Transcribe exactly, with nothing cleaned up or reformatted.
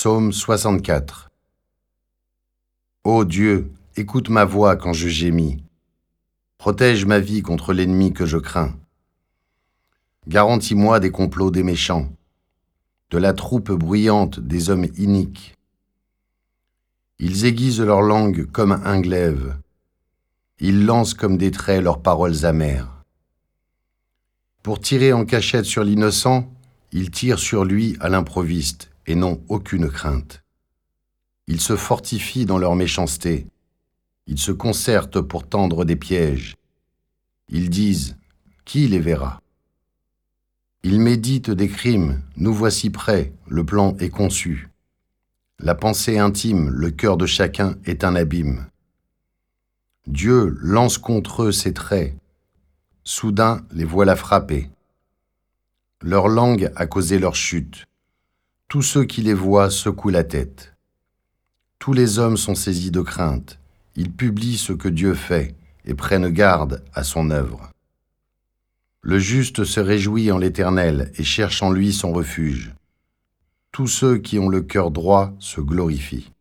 Psaume soixante-quatre. Ô Dieu, écoute ma voix quand je gémis. Protège ma vie contre l'ennemi que je crains. Garantis-moi des complots des méchants, de la troupe bruyante des hommes iniques. Ils aiguisent leur langue comme un glaive. Ils lancent comme des traits leurs paroles amères. Pour tirer en cachette sur l'innocent, ils tirent sur lui à l'improviste et n'ont aucune crainte. Ils se fortifient dans leur méchanceté. Ils se concertent pour tendre des pièges. Ils disent « Qui les verra ?» Ils méditent des crimes, nous voici prêts, le plan est conçu. La pensée intime, le cœur de chacun est un abîme. Dieu lance contre eux ses traits. Soudain, les voilà frappés. Leur langue a causé leur chute. Tous ceux qui les voient secouent la tête. Tous les hommes sont saisis de crainte. Ils publient ce que Dieu fait et prennent garde à son œuvre. Le juste se réjouit en l'Éternel et cherche en lui son refuge. Tous ceux qui ont le cœur droit se glorifient.